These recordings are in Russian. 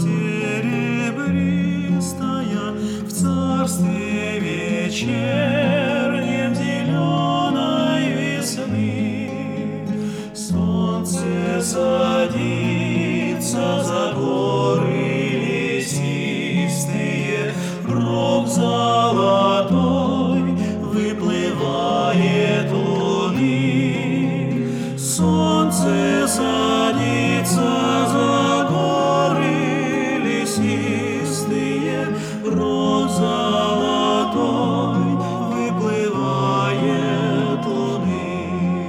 серебристая, в царстве вечернем зеленой весны. Солнце садится за горы лесистые, рог золотой выплывает луны. Солнце садится за горы лесистые, рог золотой выплывает луны.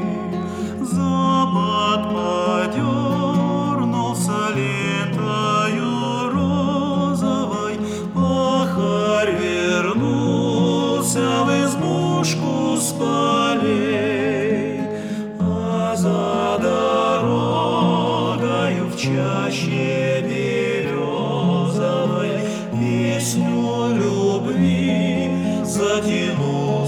Запад подернулся лентою розовой, пахарь вернулся в избушку с полей, а за дорогою в чаще березовой песню любви затянул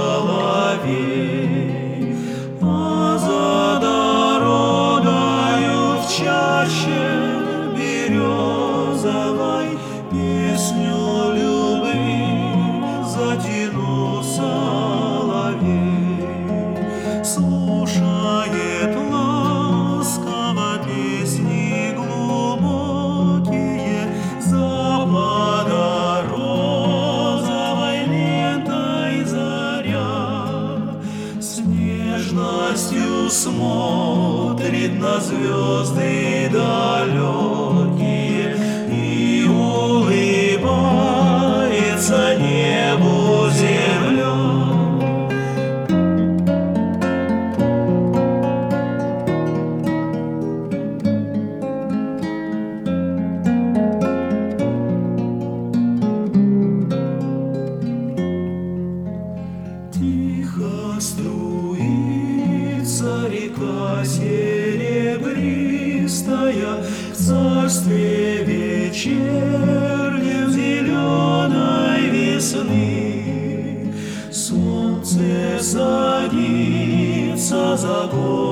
соловей. А за дорогою в чаще березовой песню любви затянул соловей. Слушает ласково песни глубокие, запада розовой лентой заря, с нежностью смотрит на звезды далекие и улыбается небу земля. Тихо струится река серебристая, в царстве вечернем зеленой весны. Солнце садится за горы